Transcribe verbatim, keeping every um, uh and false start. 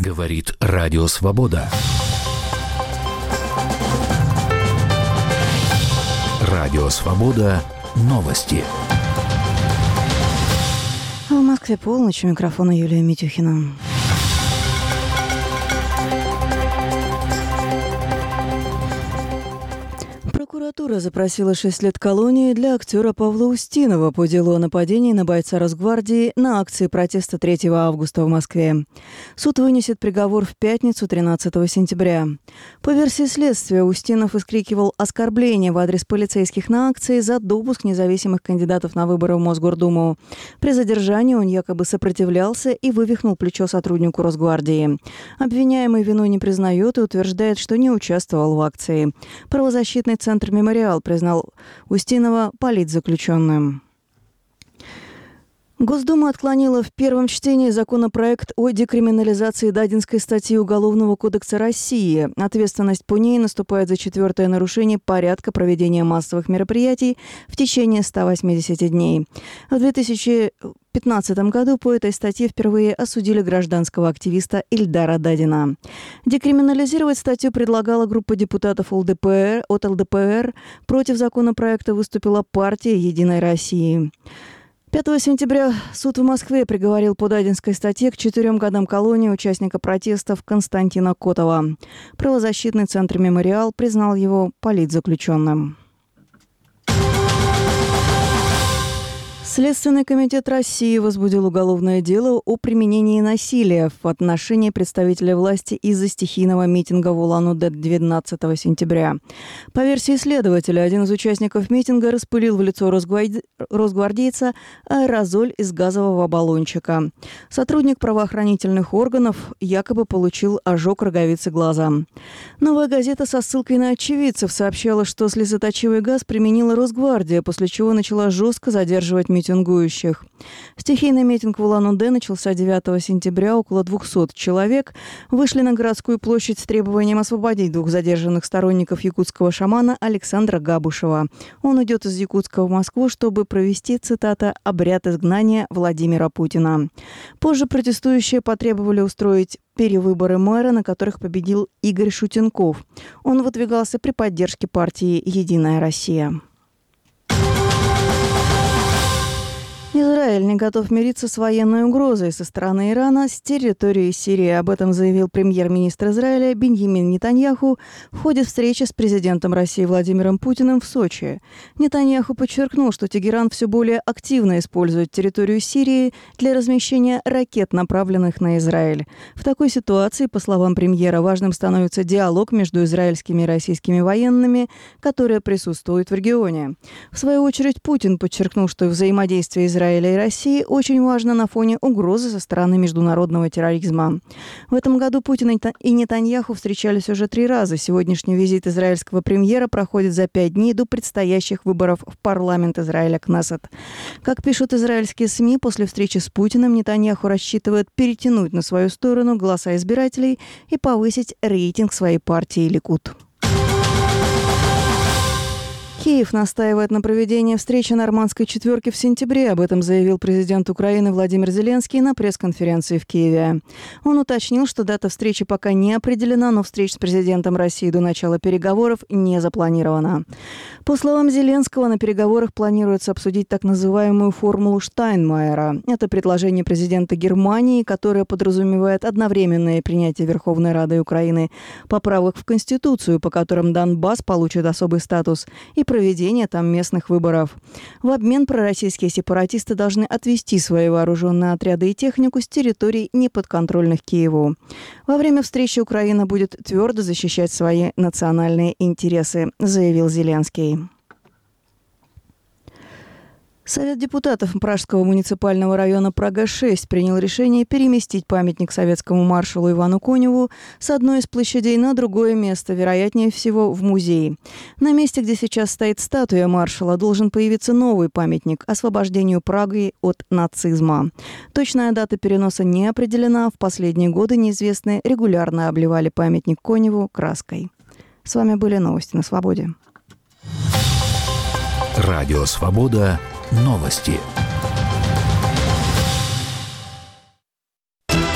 Говорит Радио Свобода. Радио Свобода. Новости. В Москве полночь. У микрофона Юлия Митюхина. Прокуратура запросила шесть лет колонии для актера Павла Устинова по делу о нападении на бойца Росгвардии на акции протеста третьего августа в Москве. Суд вынесет приговор в пятницу, тринадцатого сентября. По версии следствия, Устинов искрикивал оскорбления в адрес полицейских на акции за допуск независимых кандидатов на выборы в Мосгордуму. При задержании он якобы сопротивлялся и вывихнул плечо сотруднику Росгвардии. Обвиняемый вину не признает и утверждает, что не участвовал в акции. Правозащитный центр «Мемориал» признал Устинова политзаключенным. Госдума отклонила в первом чтении законопроект о декриминализации дадинской статьи Уголовного кодекса России. Ответственность по ней наступает за четвертое нарушение порядка проведения массовых мероприятий в течение ста восьмидесяти дней. В две тысячи пятнадцатом году по этой статье впервые осудили гражданского активиста Ильдара Дадина. Декриминализировать статью предлагала группа депутатов ЛДПР. От ЛДПР против законопроекта выступила партия «Единой России». пятого сентября суд в Москве приговорил по дадинской статье к четырем годам колонии участника протестов Константина Котова. Правозащитный центр «Мемориал» признал его политзаключенным. Следственный комитет России возбудил уголовное дело о применении насилия в отношении представителя власти из-за стихийного митинга в Улан-Удэ двенадцатого сентября. По версии следователя, один из участников митинга распылил в лицо росгварди... росгвардейца аэрозоль из газового баллончика. Сотрудник правоохранительных органов якобы получил ожог роговицы глаза. «Новая газета» со ссылкой на очевидцев сообщала, что слезоточивый газ применила Росгвардия, после чего начала жестко задерживать митингующих. митингующих. Стихийный митинг в Улан-Удэ начался девятого сентября. Около двухсот человек вышли на городскую площадь с требованием освободить двух задержанных сторонников якутского шамана Александра Габушева. Он идет из Якутска в Москву, чтобы провести, цитата, «обряд изгнания Владимира Путина». Позже протестующие потребовали устроить перевыборы мэра, на которых победил Игорь Шутенков. Он выдвигался при поддержке партии «Единая Россия». Израиль не готов мириться с военной угрозой со стороны Ирана с территории Сирии. Об этом заявил премьер-министр Израиля Биньямин Нетаньяху в ходе встречи с президентом России Владимиром Путиным в Сочи. Нетаньяху подчеркнул, что Тегеран все более активно использует территорию Сирии для размещения ракет, направленных на Израиль. В такой ситуации, по словам премьера, важным становится диалог между израильскими и российскими военными, которые присутствуют в регионе. В свою очередь, Путин подчеркнул, что взаимодействие Израиля Израиля и России очень важно на фоне угрозы со стороны международного терроризма. В этом году Путин и Нетаньяху встречались уже три раза. Сегодняшний визит израильского премьера проходит за пять дней до предстоящих выборов в парламент Израиля Кнессет. Как пишут израильские СМИ, после встречи с Путиным Нетаньяху рассчитывает перетянуть на свою сторону голоса избирателей и повысить рейтинг своей партии Ликуд. Киев настаивает на проведении встречи нормандской четверки в сентябре. Об этом заявил президент Украины Владимир Зеленский на пресс-конференции в Киеве. Он уточнил, что дата встречи пока не определена, но встреч с президентом России до начала переговоров не запланирована. По словам Зеленского, на переговорах планируется обсудить так называемую формулу Штайнмайера. Это предложение президента Германии, которое подразумевает одновременное принятие Верховной Рады Украины поправок в Конституцию, по которым Донбасс получит особый статус, и проведения там местных выборов. В обмен пророссийские сепаратисты должны отвести свои вооруженные отряды и технику с территорий, неподконтрольных Киеву. Во время встречи Украина будет твердо защищать свои национальные интересы, заявил Зеленский. Совет депутатов Пражского муниципального района Прага шесть принял решение переместить памятник советскому маршалу Ивану Коневу с одной из площадей на другое место, вероятнее всего в музей. На месте, где сейчас стоит статуя маршала, должен появиться новый памятник освобождению Праги от нацизма. Точная дата переноса не определена. В последние годы неизвестные регулярно обливали памятник Коневу краской. С вами были новости на Свободе. Радио Свобода. Новости.